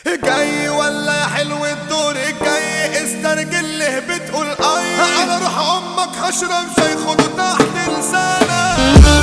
جاي ولا يا حلو الدور الجاي استرجل له بتقول اي على روح امك هشرب شاي خده تحت لسانك.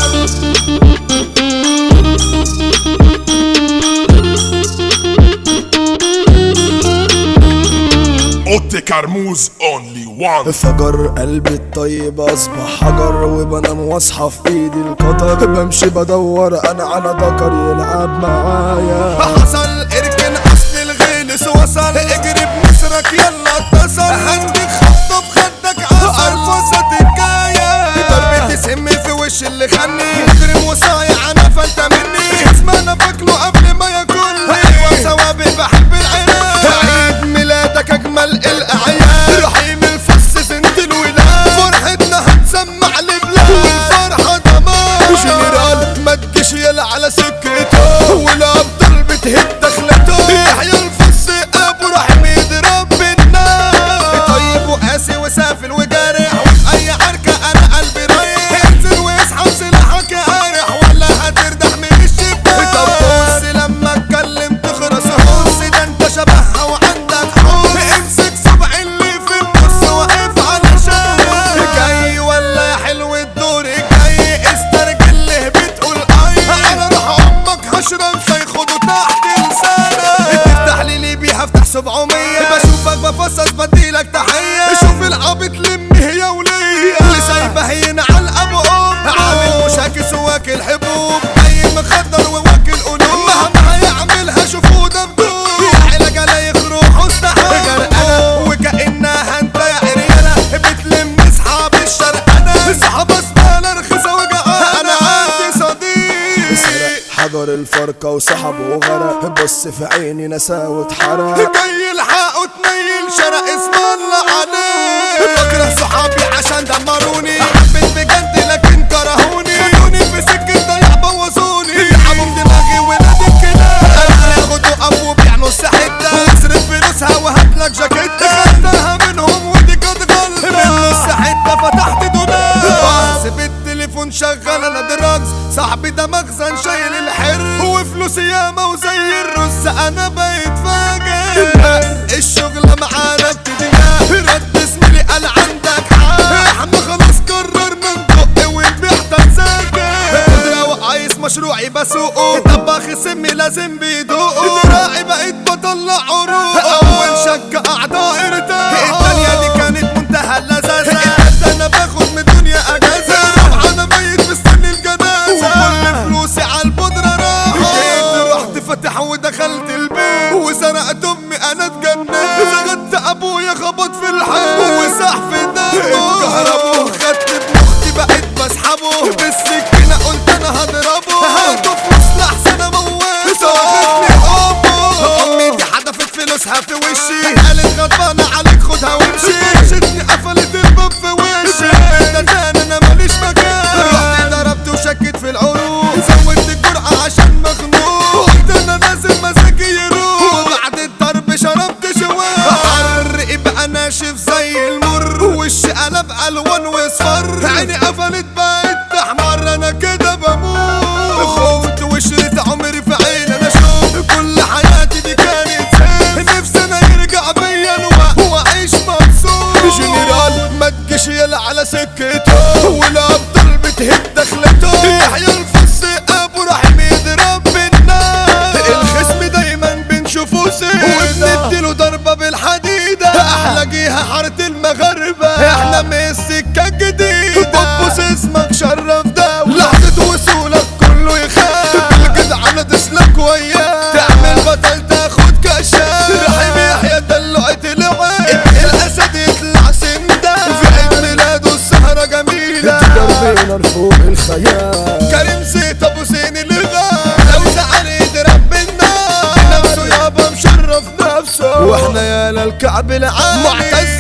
اوتي كرموز اونلي وان. فجر قلبي الطيب اصبح حجر وبنام واصحى في ايدي القطر، بمشي بدور انا على ذكر يلعب معايا. حصل اركن اصل الغلس وصل اجري بنصرك يلا اتصل هنديك خبطه بخدك عسل فرصه الجايه ضربة سم في وش اللي خلني مجرم وصايع انا فلت مني اسم انا فاكله قبل ما ياكلني ايوه سوابق بحب العناد عيد ميلادك اجمل الاعياد رحيم الفص سنت الولاد فرحتنا هتسمع لبلاد والفرحه ضمان جنرال ما تجيش يلا على سكته والابطال بتهد دخلته يحيى الفص ابو رحيم يضرب بالنار طيب وقاسي وسافل وجارح وفي اي عركه انا قلبي رايح انزل واسحب سلاحك يا قارح ولا هتردح من الشباك. طب بص لما اتكلم تخرس هوس ده انت شبهها وعندك حوس امسك صبع اللي في النص واقف على شارع. جاي ولا يا حلو الدور الجاي استرجل له بتقول اي على روح امك هشرب شاي خده تحت لسانك. تفتح لي ليبي هفتح 700 بشوفك بفصص بديلك تحيه شوف العبط لمي هي وليا اللي سايبه هينا على ابو ام عامل مشاكس وواكل حبوب اي مخدر وواكل قلوب مهما هيعملها شوفوا ده بدون يا علاج لا يخرج استحاله وكانها انت يا عريانه بتلم اصحاب الشرقانه اصحاب اسماله رخيصه وجعانه انا عندي صديق حجر الفرقة وسحبه وغرق، بص في عيني نساوة حرق. جاي الحق وتنيل شرق اسم الله عليه بكره صحابي عشان دمروني حبيت بجد لكن كرهوني خدوني في سكة ضيع بوظوني يلعبوا بدماغي ولاد الكلاب انا ياخدوا ابو بيع نص حتة واصرف فلوسها وهاتلك جاكيتة خدتها منهم ودي كانت غلطة من نص حتة فتحت دولاب بحسب التليفون شغال انا دراجز صاحبي ده مخزن شايل الحر وفلوسي ياما وزي الرز انا بقيت فاجر الشغلة معانا ابتدينا رد زميلي قال عندك حق احنا خلاص قررنا ندق ونبيع تنساكر لو عايز مشروعي بسوقه طباخ سمي لازم بيدوقه دراعي بقيت بطلع عروق اول شك اعضائي ارتاحوا الدنيا دي كانت منتهى اللذاذة ده انا باخد من الدنيا اجازة انا ميت مستني الجنازة وكل فلوسي عالبودرة راحت رحت فتح ودخلت البيت وسرقت امي انا اتجننت زغدت ابويا خبط في الحيط وسح في دمه كهربه خدت ابن اختي بقيت بسحبه بالسكينة قلت انا هضربه هاتوا فلوس لحسن اموت واخدني حبه امي دي حدفت فلوسها في وشي قالت غضبانة عليك خدها وامشي شدني قفلت الباب في وشي ده تاني انا ماليش مكان رحت ضربت وشكيت في العروق زودت الجرعة عشان مخنوق قلت انا لازم مزاجي يروح وبعد الضرب شربت شوال حر يبقى ناشف زي المر وشي قلب الوان واصفر عيني قفلت بقيت احمر انا كده بموت خفت وشريت عمري في عيني انا شوف كل حياتي دي كانت سيف نفسي انا يرجع بيا الوقت واعيش مبسوط جنرال ما تجيش يلا على سكته والابطال بتهد دخلته يحيى الفص ابو رحيم يضرب بالنار الخصم دايما بنشوفه سيف وبنديله ضربه بالحديده احلى جيها حاره المغاربه احنا من السكه الجديده بص اسمك شرف دولة لحظه وصولك كله يخاف بالجدعنه تسلك وياه تعمل بطل تاخد كشاف رحيم يحيى دلوقت العين الاسد يطلع سندان في عيد ميلاده السهره جميله ضرب نار فوق الخيال كريم زيت ابو زين الغاب لو زعل يضرب بالنار نفسه يابا مشرف نفسه واحنا يا للكعب العالي معتز